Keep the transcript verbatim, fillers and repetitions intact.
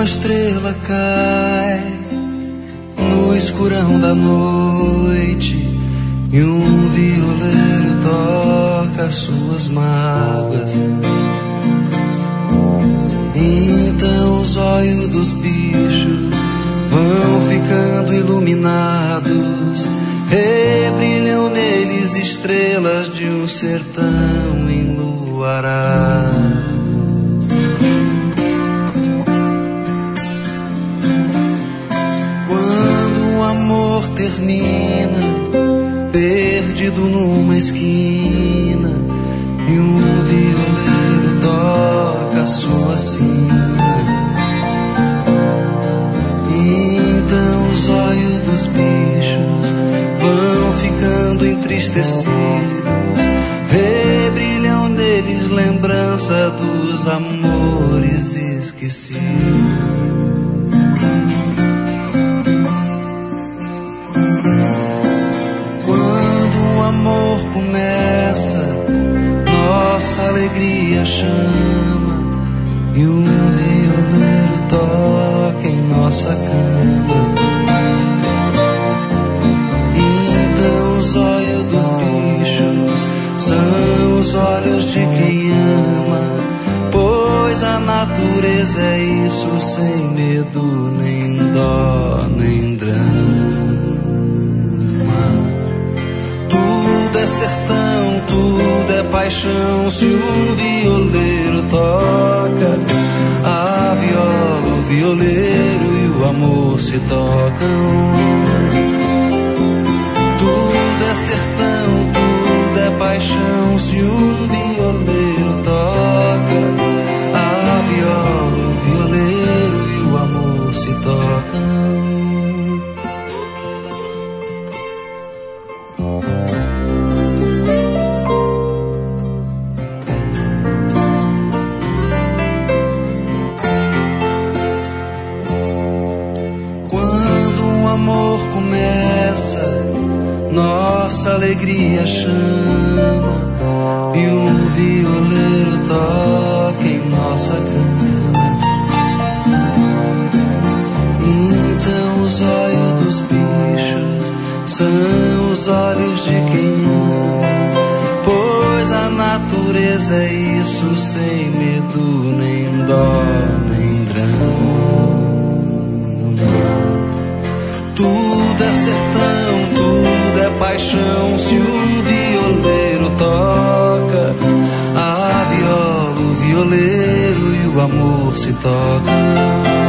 uma estrela cai no escurão da noite e um violeiro toca as suas mágoas. Então os olhos dos bichos vão ficando iluminados, rebrilham neles estrelas de um sertão enluarado. Quando o amor termina, perdido numa esquina, e um violeiro toca a sua sina, então os olhos dos bichos vão ficando entristecidos, rebrilham neles lembrança dos amores esquecidos. Quando o amor começa, nossa alegria chama, e um violeiro toca em nossa cama. Então os olhos dos bichos são os olhos de quem ama, pois a natureza é isso, sem medo, nem dó, nem drama. Tudo é sertão, tudo é paixão, se um violeiro toca a viola, o violeiro e o amor se tocam. Tudo é sertão, tudo é paixão, se um violeiro toca a viola, o violeiro e o amor se tocam. Nossa alegria chama, e um violeiro toca em nossa cama. Então os olhos dos bichos são os olhos de quem ama, pois a natureza é isso, sem medo, nem dó, nem drama. Tudo é sertão, tudo é paixão, se um violeiro toca a viola, o violeiro e o amor se tocam.